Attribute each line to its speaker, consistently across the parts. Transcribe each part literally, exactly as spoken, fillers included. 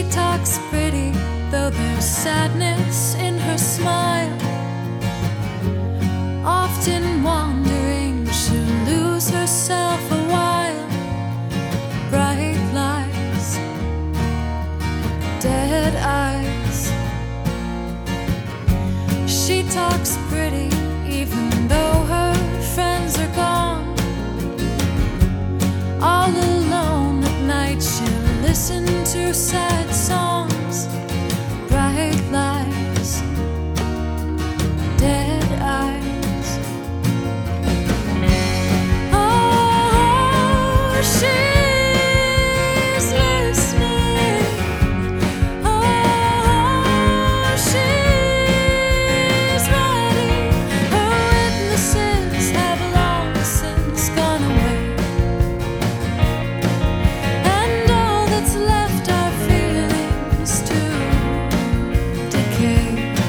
Speaker 1: talks pretty, though there's sadness in her smile. Often wandering, she'll lose herself a while. Bright lights, dead eyes. She talks pretty, even though her friends are gone. All alone at night, she'll listen to sad songs. Bright lights, dead eyes. Oh, she's listening. Oh, she's ready. Her witnesses have long since gone away, and all that's left are feelings to decay.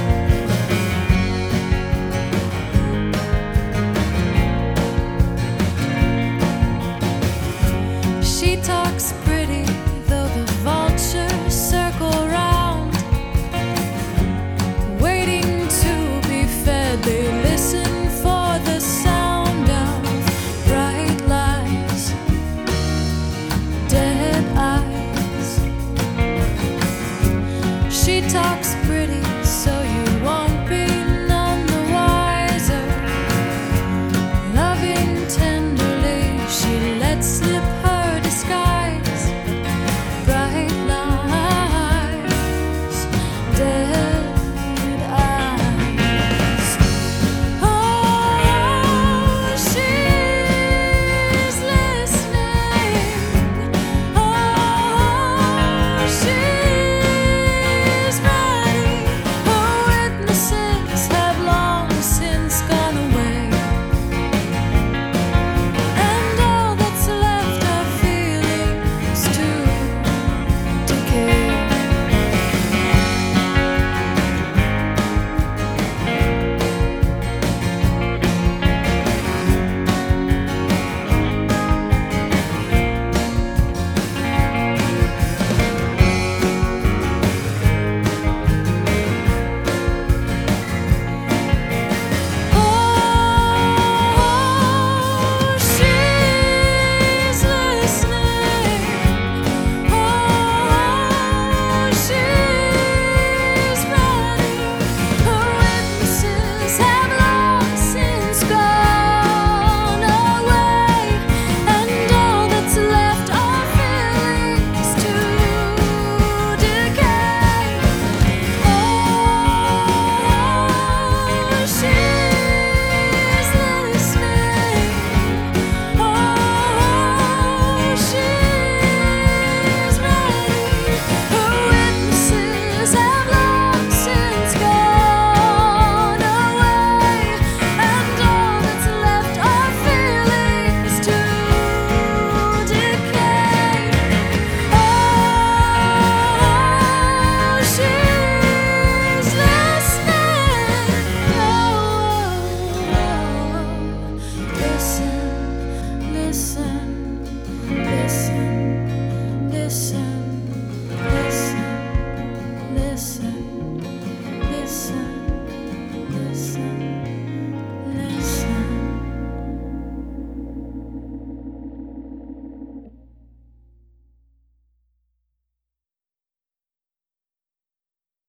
Speaker 1: She talks pretty, though the vultures circle round, waiting to be fed. They listen for the sound of bright lights, dead eyes. She talks